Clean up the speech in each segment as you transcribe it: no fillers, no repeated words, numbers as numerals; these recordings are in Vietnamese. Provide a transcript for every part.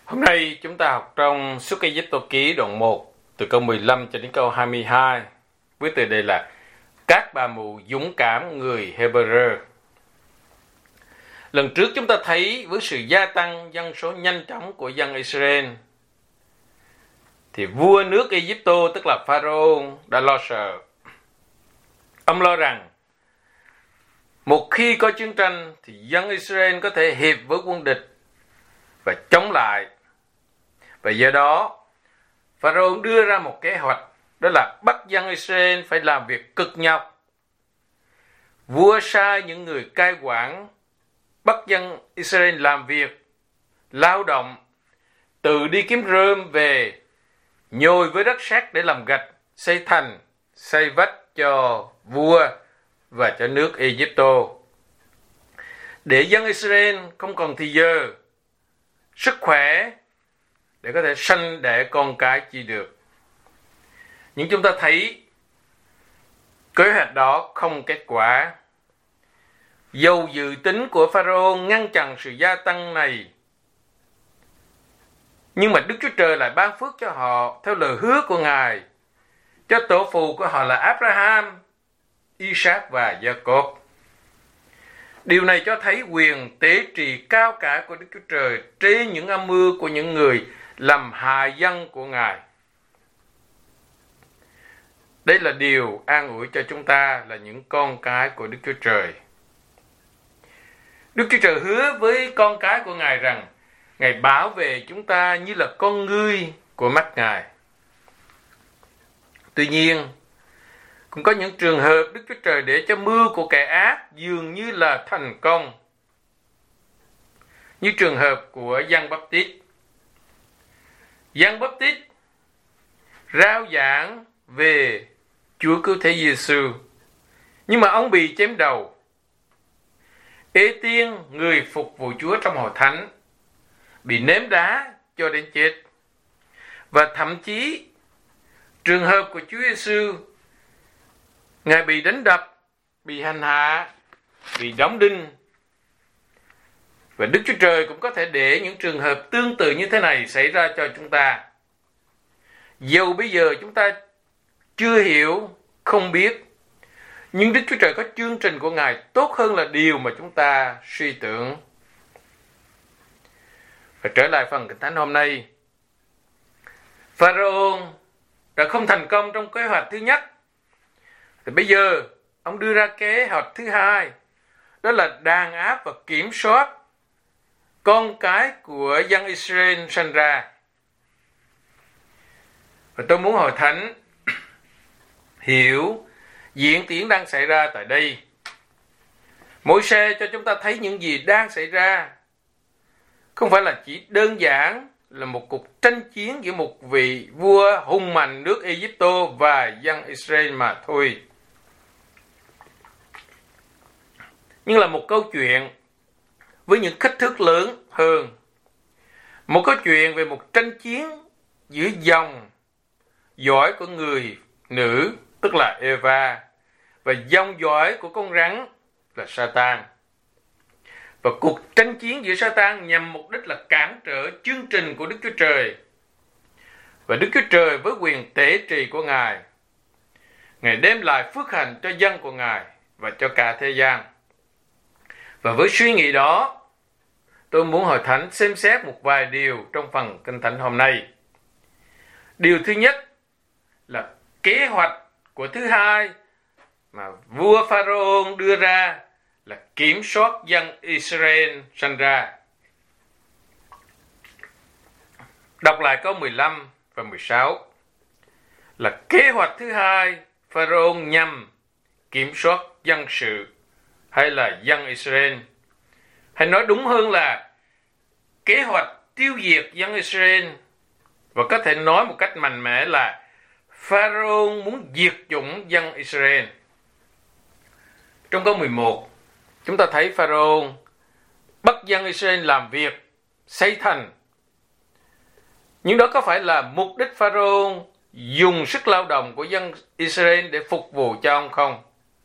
Hôm nay chúng ta học trong Xuất Ai-cập ký đoạn 1 từ câu 15 cho đến câu 22 với tựa đề là Các bà mụ dũng cảm người Hebrew. Lần trước chúng ta thấy với sự gia tăng dân số nhanh chóng của dân Israel thì vua nước Ai-cập tức là Pharaoh đã lo sợ. Ông lo rằng một khi có chiến tranh thì dân Israel có thể hiệp với quân địch và chống lại. Và do đó, Pharaoh đưa ra một kế hoạch, đó là bắt dân Israel phải làm việc cực nhọc. Vua sai những người cai quản bắt dân Israel làm việc, lao động, tự đi kiếm rơm về, nhồi với đất sét để làm gạch, xây thành, xây vách cho vua và cho nước Ai-cập. Để dân Israel không còn thì giờ, sức khỏe để có thể sanh đẻ con cái chi được. Nhưng chúng ta thấy kế hoạch đó không kết quả. Dầu dự tính của Pharaoh ngăn chặn sự gia tăng này, nhưng mà Đức Chúa Trời lại ban phước cho họ theo lời hứa của Ngài, cho tổ phụ của họ là Abraham, Isaac và Jacob. Điều này cho thấy quyền tế trị cao cả của Đức Chúa Trời trên những âm mưu của những người làm hại dân của Ngài. Đây là điều an ủi cho chúng ta là những con cái của Đức Chúa Trời. Đức Chúa Trời hứa với con cái của Ngài rằng Ngài bảo vệ chúng ta như là con ngươi của mắt Ngài. Tuy nhiên, cũng có những trường hợp Đức Chúa Trời để cho mưu của kẻ ác dường như là thành công. Như trường hợp của Giăng Báp-tít. Giăng Báp-tít rao giảng về Chúa Cứu Thế Giêsu, nhưng mà ông bị chém đầu. Ê Tiên, người phục vụ Chúa trong hội thánh, bị ném đá cho đến chết. Và thậm chí trường hợp của Chúa Giêsu, Ngài bị đánh đập, bị hành hạ, bị đóng đinh. Và Đức Chúa Trời cũng có thể để những trường hợp tương tự như thế này xảy ra cho chúng ta. Dầu bây giờ chúng ta chưa hiểu, không biết, nhưng Đức Chúa Trời có chương trình của Ngài tốt hơn là điều mà chúng ta suy tưởng. Và trở lại phần Kinh Thánh hôm nay, Pharaoh đã không thành công trong kế hoạch thứ nhất. Thì bây giờ ông đưa ra kế hoạch thứ hai, đó là đàn áp và kiểm soát con cái của dân Israel sanh ra. Và tôi muốn hội thánh hiểu diễn tiến đang xảy ra tại đây. Môi-se cho chúng ta thấy những gì đang xảy ra không phải là chỉ đơn giản là một cuộc tranh chiến giữa một vị vua hùng mạnh nước Ai-cập và dân Israel mà thôi, nhưng là một câu chuyện với những kích thước lớn hơn. Một câu chuyện về một tranh chiến giữa dòng dõi của người nữ, tức là Eva, và dòng dõi của con rắn là Satan. Và cuộc tranh chiến giữa Satan nhằm mục đích là cản trở chương trình của Đức Chúa Trời. Và Đức Chúa Trời với quyền tế trị của Ngài, Ngài đem lại phước hạnh cho dân của Ngài và cho cả thế gian. Và với suy nghĩ đó, tôi muốn hội thánh xem xét một vài điều trong phần Kinh Thánh hôm nay. Điều thứ nhất là kế hoạch của thứ hai mà vua Pharaoh đưa ra là kiểm soát dân Israel sanh ra. Đọc lại câu 15 và 16 là kế hoạch thứ hai Pharaoh nhằm kiểm soát dân sự hay là dân Israel. Hay nói đúng hơn là kế hoạch tiêu diệt dân Israel, và có thể nói một cách mạnh mẽ là Pharaoh muốn diệt chủng dân Israel. Trong câu 11, chúng ta thấy Pharaoh bắt dân Israel làm việc, xây thành. Nhưng đó có phải là mục đích Pharaoh dùng sức lao động của dân Israel để phục vụ cho ông không?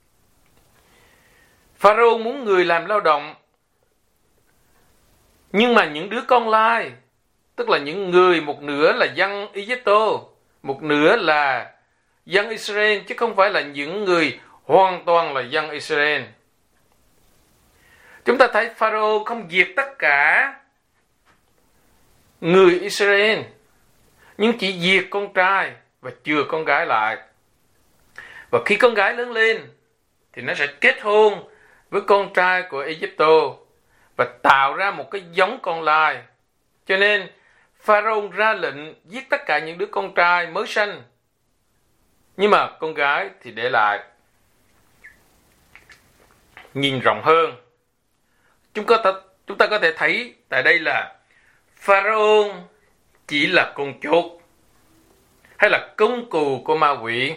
Pharaoh muốn người làm lao động, nhưng mà những đứa con lai tức là những người một nửa là dân Egypto, một nửa là dân Israel, chứ không phải là những người hoàn toàn là dân Israel. Chúng ta thấy Pharaoh không diệt tất cả người Israel, nhưng chỉ diệt con trai và chừa con gái lại. Và khi con gái lớn lên thì nó sẽ kết hôn với con trai của Egypto và tạo ra một cái giống con lai. Cho nên Pharaoh ra lệnh giết tất cả những đứa con trai mới sanh, nhưng mà con gái thì để lại. Nhìn rộng hơn, chúng ta có thể thấy tại đây là Pharaoh chỉ là con chốt hay là công cụ của ma quỷ.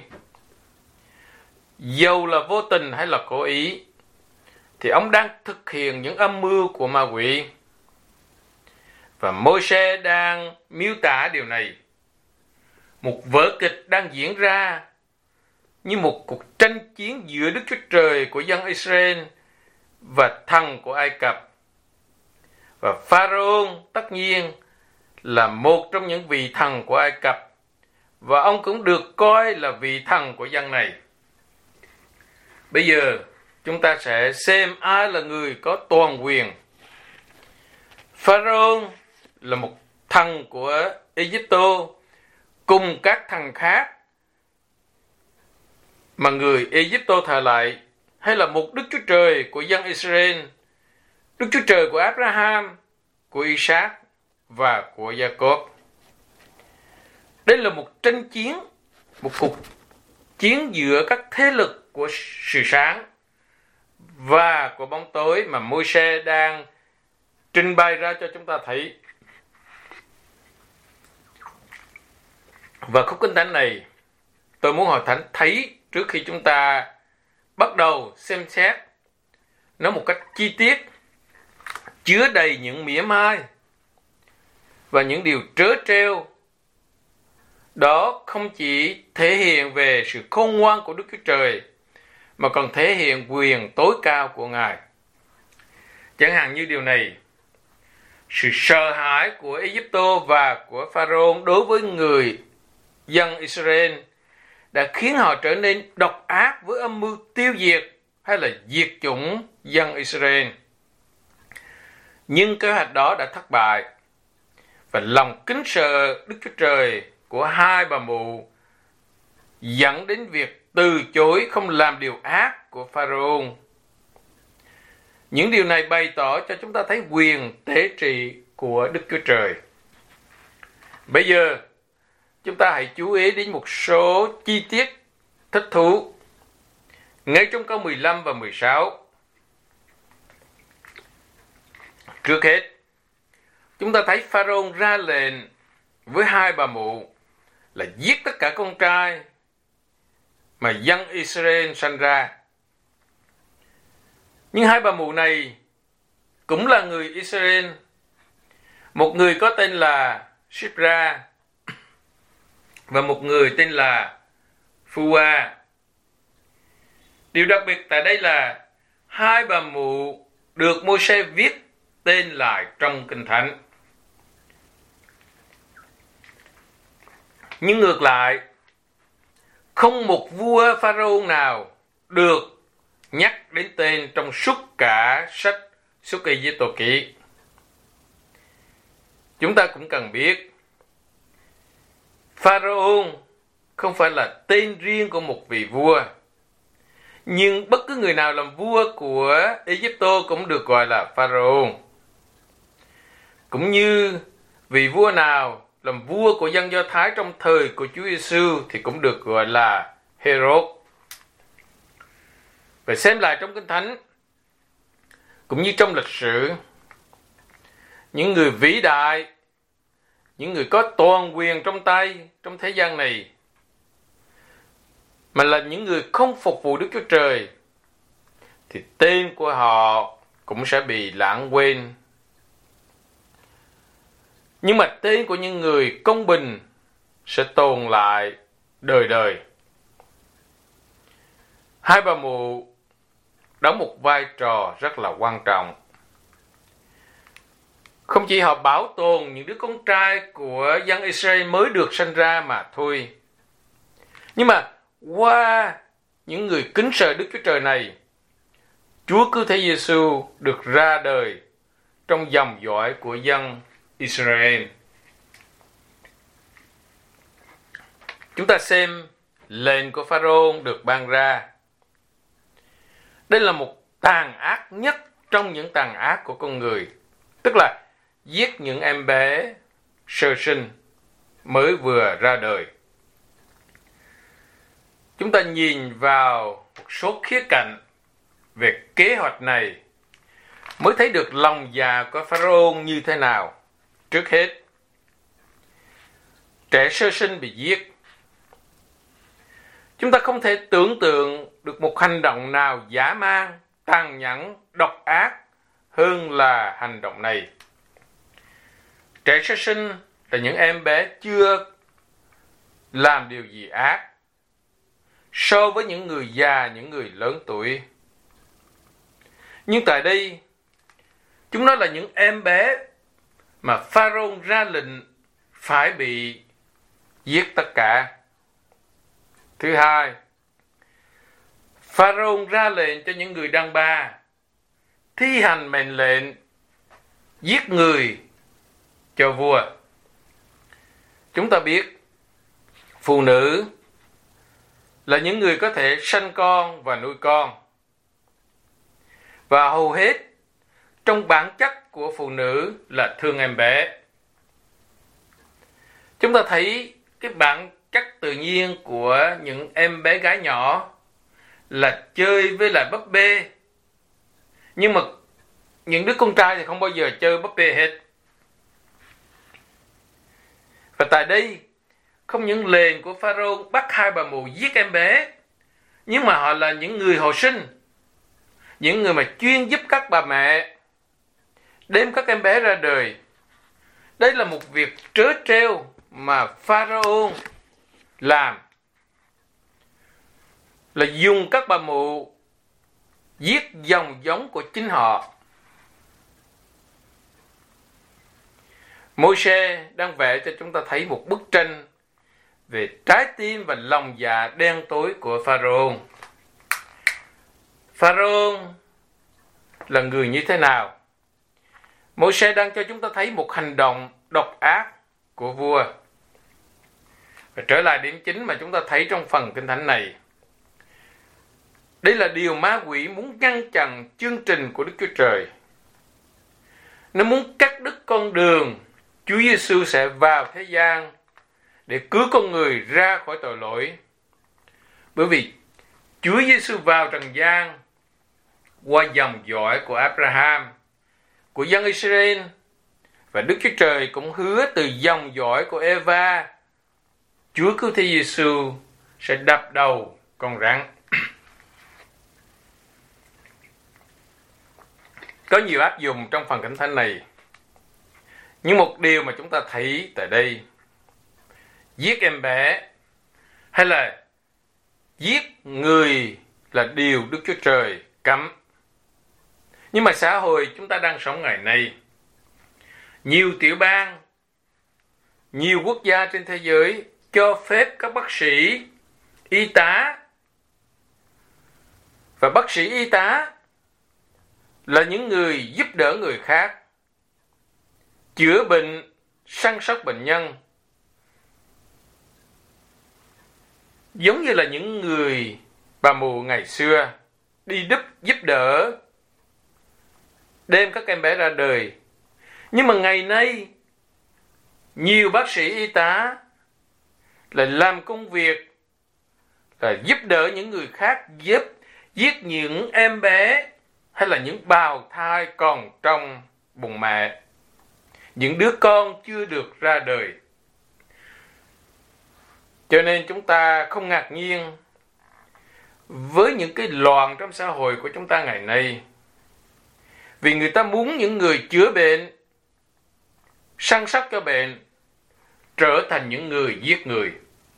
Dầu là vô tình hay là cố ý thì ông đang thực hiện những âm mưu của ma quỷ. Và Môi-se đang miêu tả điều này. Một vở kịch đang diễn ra như một cuộc tranh chiến giữa Đức Chúa Trời của dân Israel và thần của Ai Cập. Và Pharaoh tất nhiên là một trong những vị thần của Ai Cập, và ông cũng được coi là vị thần của dân này. Bây giờ chúng ta sẽ xem ai là người có toàn quyền. Pharaoh là một thần của Egypto cùng các thần khác mà người Egypto thờ lại, hay là một Đức Chúa Trời của dân Israel, Đức Chúa Trời của Abraham, của Isaac và của Jacob. Đây là một tranh chiến, một cuộc chiến giữa các thế lực của sự sáng và của bóng tối mà Môi-se đang trình bày ra cho chúng ta thấy. Và khúc kinh thánh này tôi muốn Hội Thánh thấy trước khi chúng ta bắt đầu xem xét nó một cách chi tiết, chứa đầy những mỉa mai và những điều trớ trêu. Đó không chỉ thể hiện về sự khôn ngoan của Đức Chúa Trời, mà còn thể hiện quyền tối cao của Ngài. Chẳng hạn như điều này: sự sợ hãi của Egypto và của Pharaoh đối với người dân Israel đã khiến họ trở nên độc ác với âm mưu tiêu diệt hay là diệt chủng dân Israel. Nhưng kế hoạch đó đã thất bại, và lòng kính sợ Đức Chúa Trời của hai bà mụ dẫn đến việc từ chối không làm điều ác của Pharaoh. Những điều này bày tỏ cho chúng ta thấy quyền tế trị của Đức Chúa Trời. Bây giờ, chúng ta hãy chú ý đến một số chi tiết thích thú. Ngay trong câu 15 và 16. Trước hết, chúng ta thấy Pharaoh ra lệnh với hai bà mụ là giết tất cả con trai mà dân Israel sanh ra. Nhưng hai bà mụ này cũng là người Israel. Một người có tên là Shipra và một người tên là Phua. Điều đặc biệt tại đây là hai bà mụ được Môi-se viết tên lại trong Kinh Thánh. Nhưng ngược lại, không một vua Pharaoh nào được nhắc đến tên trong suốt cả sách Xuất Ai-cập ký. Chúng ta cũng cần biết, Pharaoh không phải là tên riêng của một vị vua, nhưng bất cứ người nào làm vua của Egypto cũng được gọi là Pharaoh. Cũng như vị vua nào làm vua của dân Do Thái trong thời của Chúa Giêsu thì cũng được gọi là Herod. Và xem lại trong Kinh Thánh, cũng như trong lịch sử, những người vĩ đại, những người có toàn quyền trong tay trong thế gian này, mà là những người không phục vụ Đức Chúa Trời, thì tên của họ cũng sẽ bị lãng quên. Nhưng mà tên của những người công bình sẽ tồn lại đời đời. Hai bà mụ đóng một vai trò rất là quan trọng. Không chỉ họ bảo tồn những đứa con trai của dân Israel mới được sinh ra mà thôi. Nhưng mà qua những người kính sợ Đức Chúa Trời này, Chúa Cứu Thế Giêsu được ra đời trong dòng dõi của dân Israel. Chúng ta xem lệnh của Pharaoh được ban ra. Đây là một tàn ác nhất trong những tàn ác của con người, tức là giết những em bé sơ sinh mới vừa ra đời. Chúng ta nhìn vào một số khía cạnh về kế hoạch này mới thấy được lòng dạ của Pharaoh như thế nào. Trước hết, trẻ sơ sinh bị giết. Chúng ta không thể tưởng tượng được một hành động nào dã man, tàn nhẫn, độc ác hơn là hành động này. Trẻ sơ sinh là những em bé chưa làm điều gì ác so với những người già, những người lớn tuổi. Nhưng tại đây, chúng nó là những em bé mà Pharaoh ra lệnh phải bị giết tất cả. Thứ hai, Pharaoh ra lệnh cho những người đàn bà thi hành mệnh lệnh giết người cho vua. Chúng ta biết phụ nữ là những người có thể sanh con và nuôi con. Và hầu hết trong bản chất của phụ nữ là thương em bé. Chúng ta thấy cái bản chất tự nhiên của những em bé gái nhỏ là chơi với lại búp bê. Nhưng mà những đứa con trai thì không bao giờ chơi búp bê hết. Và tại đây, không những lệnh của Pharaoh bắt hai bà mụ giết em bé, nhưng mà họ là những người hồi sinh, những người mà chuyên giúp các bà mẹ đem các em bé ra đời. Đây là một việc trớ trêu mà Pharaoh làm, là dùng các bà mụ giết dòng giống của chính họ. Môi-se đang vẽ cho chúng ta thấy một bức tranh về trái tim và lòng dạ đen tối của Pharaoh. Pharaoh là người như thế nào? Môi-se đang cho chúng ta thấy một hành động độc ác của vua. Và trở lại điểm chính mà chúng ta thấy trong phần Kinh Thánh này. Đây là điều ma quỷ muốn ngăn chặn chương trình của Đức Chúa Trời. Nó muốn cắt đứt con đường Chúa Giêsu sẽ vào thế gian để cứu con người ra khỏi tội lỗi. Bởi vì Chúa Giêsu vào trần gian qua dòng dõi của Abraham, của dân Israel, và Đức Chúa Trời cũng hứa từ dòng dõi của Eva, Chúa Cứu Thế Giêsu sẽ đập đầu con rắn. Có nhiều áp dụng trong phần Kinh Thánh này. Nhưng một điều mà chúng ta thấy tại đây, giết em bé hay là giết người là điều Đức Chúa Trời cấm. Nhưng mà xã hội chúng ta đang sống ngày nay, nhiều tiểu bang, nhiều quốc gia trên thế giới cho phép các bác sĩ, y tá, và bác sĩ y tá là những người giúp đỡ người khác, chữa bệnh, săn sóc bệnh nhân, giống như là những người bà mụ ngày xưa đi giúp đỡ đem các em bé ra đời. Nhưng mà ngày nay, nhiều bác sĩ y tá lại làm công việc là giúp đỡ những người khác, giết những em bé hay là những bào thai còn trong bụng mẹ, những đứa con chưa được ra đời. Cho nên chúng ta không ngạc nhiên với những cái loạn trong xã hội của chúng ta ngày nay. Vì người ta muốn những người chữa bệnh, săn sóc cho bệnh trở thành những người giết người.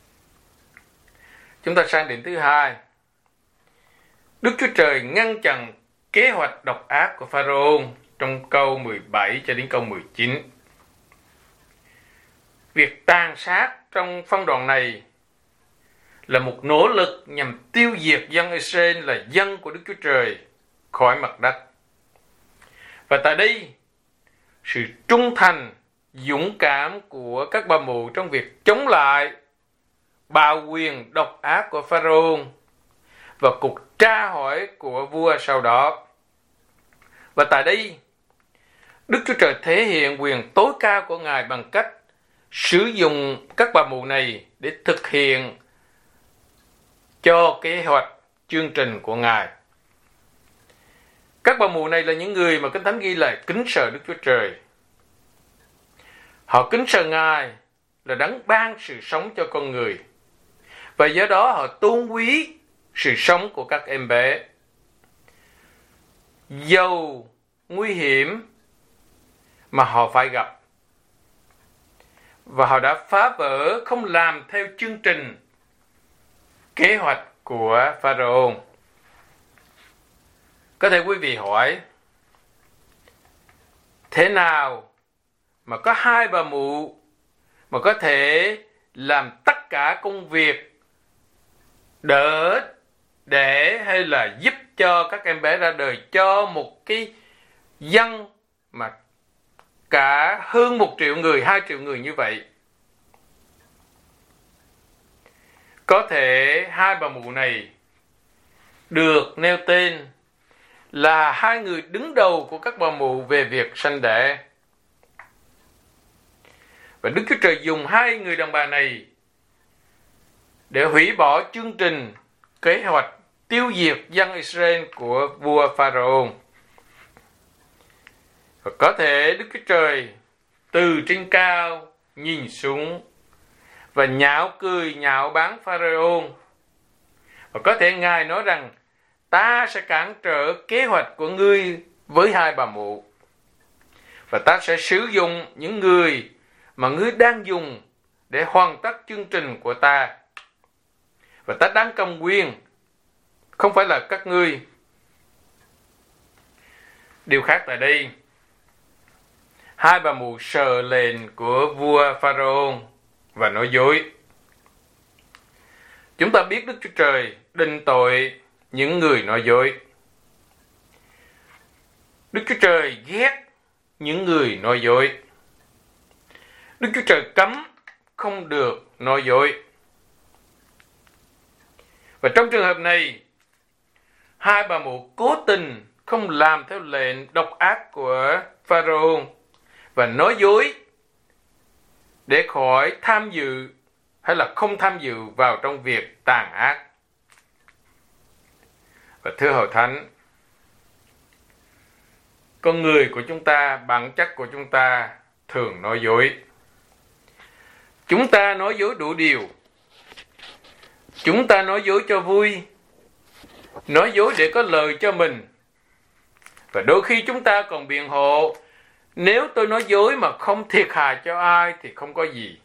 Chúng ta sang điểm thứ hai. Đức Chúa Trời ngăn chặn kế hoạch độc ác của Pharaoh trong câu 17 cho đến câu 19. Việc tàn sát trong phân đoạn này là một nỗ lực nhằm tiêu diệt dân Israel là dân của Đức Chúa Trời khỏi mặt đất. Và tại đây, sự trung thành, dũng cảm của các bà mụ trong việc chống lại bạo quyền độc ác của Pharaoh và cuộc tra hỏi của vua sau đó. Và tại đây, Đức Chúa Trời thể hiện quyền tối cao của Ngài bằng cách sử dụng các bà mụ này để thực hiện cho kế hoạch chương trình của Ngài. Các bà mụ này là những người mà Kinh Thánh ghi là kính sợ Đức Chúa Trời. Họ kính sợ Ngài là đấng ban sự sống cho con người. Và do đó họ tôn quý sự sống của các em bé. Dầu nguy hiểm mà họ phải gặp. Và họ đã phá vỡ không làm theo chương trình kế hoạch của Pharaoh. Có thể quý vị hỏi, thế nào mà có hai bà mụ mà có thể làm tất cả công việc đỡ để hay là giúp cho các em bé ra đời cho một cái dân mà cả hơn 1 triệu người, 2 triệu người như vậy? Có thể hai bà mụ này được nêu tên là hai người đứng đầu của các bà mụ về việc sanh đẻ. Và Đức Chúa Trời dùng hai người đàn bà này để hủy bỏ chương trình kế hoạch tiêu diệt dân Israel của vua Pharaoh. Và có thể Đức Chúa Trời từ trên cao nhìn xuống và nhạo cười nhạo báng Pharaoh. Và có thể Ngài nói rằng ta sẽ cản trở kế hoạch của ngươi với hai bà mụ. Và ta sẽ sử dụng những người mà ngươi đang dùng để hoàn tất chương trình của ta. Và ta đang cầm quyền, không phải là các ngươi. Điều khác tại đây, hai bà mụ sờ lệnh của vua Pharaoh và nói dối. Chúng ta biết Đức Chúa Trời định tội những người nói dối. Đức Chúa Trời ghét những người nói dối. Đức Chúa Trời cấm không được nói dối. Và trong trường hợp này, hai bà mụ cố tình không làm theo lệnh độc ác của Pharaoh và nói dối để khỏi tham dự hay là không tham dự vào trong việc tàn ác. Và thưa Hội Thánh, con người của chúng ta, bản chất của chúng ta thường nói dối. Chúng ta nói dối đủ điều. Chúng ta nói dối cho vui, nói dối để có lời cho mình. Và đôi khi chúng ta còn biện hộ, nếu tôi nói dối mà không thiệt hại cho ai thì không có gì.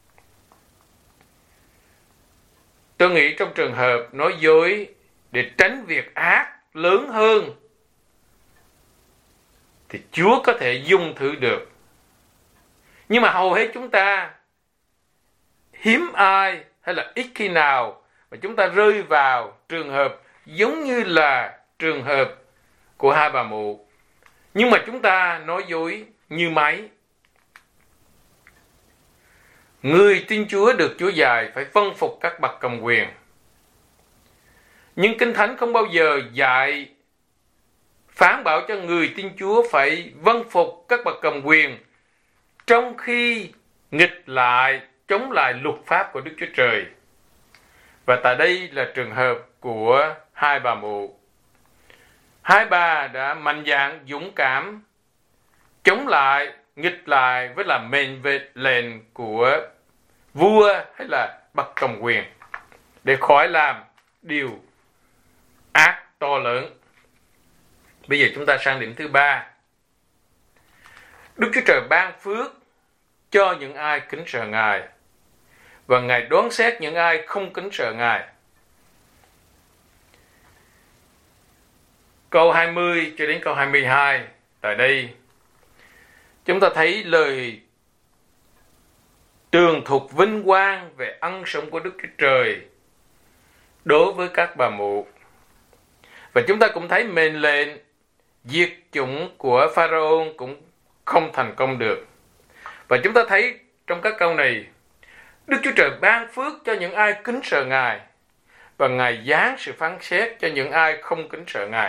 Tôi nghĩ trong trường hợp nói dối để tránh việc ác lớn hơn thì Chúa có thể dung thứ được. Nhưng mà hầu hết chúng ta, hiếm ai hay là ít khi nào mà chúng ta rơi vào trường hợp giống như là trường hợp của hai bà mụ. Nhưng mà chúng ta nói dối như máy. Người tin Chúa được Chúa dạy phải vâng phục các bậc cầm quyền. Nhưng Kinh Thánh không bao giờ dạy phán bảo cho người tin Chúa phải vâng phục các bậc cầm quyền trong khi nghịch lại, chống lại luật pháp của Đức Chúa Trời. Và tại đây là trường hợp của hai bà mụ. Hai bà đã mạnh dạn, dũng cảm, chống lại, nghịch lại với là mệnh lệnh của vua hay là bậc cầm quyền để khỏi làm điều ác to lớn. Bây giờ chúng ta sang điểm thứ 3. Đức Chúa Trời ban phước cho những ai kính sợ Ngài và Ngài đoán xét những ai không kính sợ Ngài. Câu 20 cho đến câu 22 tại đây chúng ta thấy lời tường thuật vinh quang về ân sủng của Đức Chúa Trời đối với các bà mụ. Và chúng ta cũng thấy mệnh lệnh diệt chủng của Pharaoh cũng không thành công được. Và chúng ta thấy trong các câu này, Đức Chúa Trời ban phước cho những ai kính sợ Ngài, và Ngài giáng sự phán xét cho những ai không kính sợ Ngài.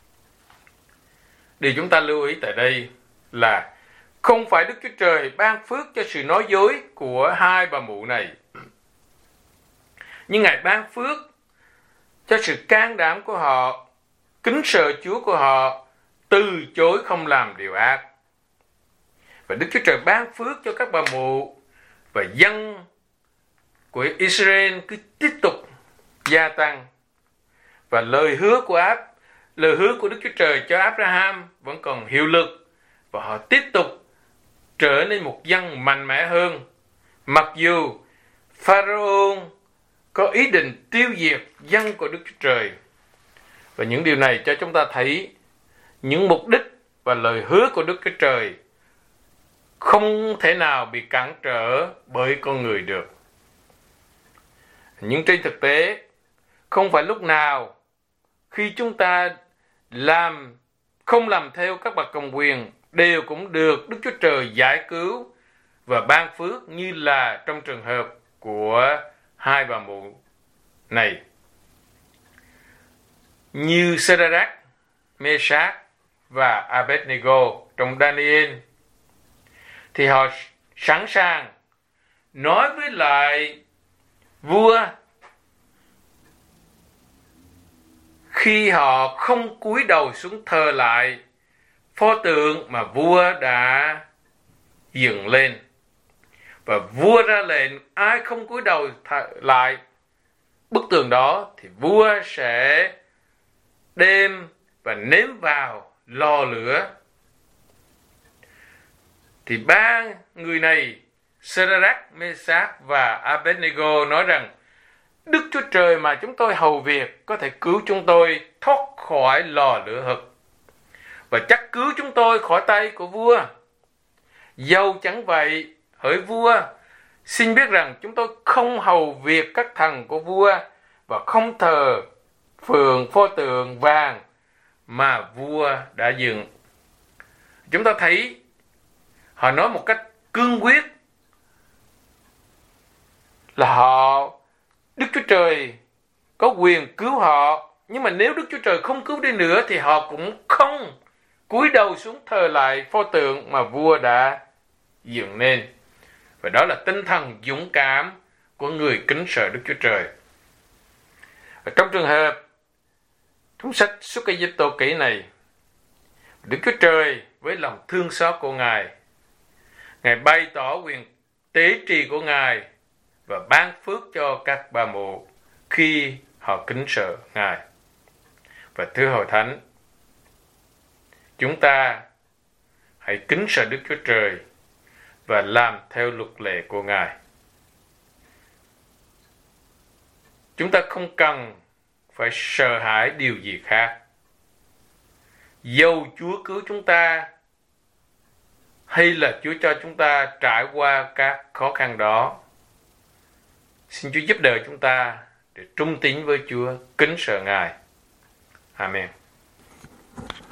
Điều chúng ta lưu ý tại đây là không phải Đức Chúa Trời ban phước cho sự nói dối của hai bà mụ này, nhưng Ngài ban phước cho sự can đảm của họ, kính sợ Chúa của họ, từ chối không làm điều ác. Và Đức Chúa Trời ban phước cho các bà mụ, và dân của Israel cứ tiếp tục gia tăng. Và lời hứa của Đức Chúa Trời cho Abraham vẫn còn hiệu lực, và họ tiếp tục trở nên một dân mạnh mẽ hơn, mặc dù Pharaoh có ý định tiêu diệt dân của Đức Chúa Trời. Và những điều này cho chúng ta thấy những mục đích và lời hứa của Đức Chúa Trời không thể nào bị cản trở bởi con người được. Nhưng trên thực tế, không phải lúc nào khi chúng ta không làm theo các bậc cầm quyền đều cũng được Đức Chúa Trời giải cứu và ban phước như là trong trường hợp của hai bà mụ này. Như Shadrach, Meshach và Abednego trong Daniel, thì họ sẵn sàng nói với lại vua khi họ không cúi đầu xuống thờ lại pho tượng mà vua đã dựng lên. Và vua ra lệnh ai không cúi đầu lại bức tường đó thì vua sẽ đem và ném vào lò lửa. Thì ba người này, Shadrach, Meshach và Abednego, nói rằng Đức Chúa Trời mà chúng tôi hầu việc có thể cứu chúng tôi thoát khỏi lò lửa hực, và chắc cứu chúng tôi khỏi tay của vua. Dầu chẳng vậy, hỡi vua, xin biết rằng chúng tôi không hầu việc các thần của vua và không thờ phượng pho tượng vàng mà vua đã dựng. Chúng ta thấy họ nói một cách cương quyết là Đức Chúa Trời có quyền cứu họ, nhưng mà nếu Đức Chúa Trời không cứu đi nữa thì họ cũng không cúi đầu xuống thờ lại pho tượng mà vua đã dựng nên. Và đó là tinh thần dũng cảm của người kính sợ Đức Chúa Trời. Và trong trường hợp trong sách Xuất Ai-cập kỷ này, Đức Chúa Trời với lòng thương xót của Ngài bày tỏ quyền tế trì của Ngài và ban phước cho các bà mụ khi họ kính sợ Ngài. Và thưa Hội Thánh, chúng ta hãy kính sợ Đức Chúa Trời và làm theo luật lệ của Ngài. Chúng ta không cần phải sợ hãi điều gì khác. Dầu Chúa cứu chúng ta hay là Chúa cho chúng ta trải qua các khó khăn đó, xin Chúa giúp đỡ chúng ta để trung tín với Chúa, kính sợ Ngài. Amen.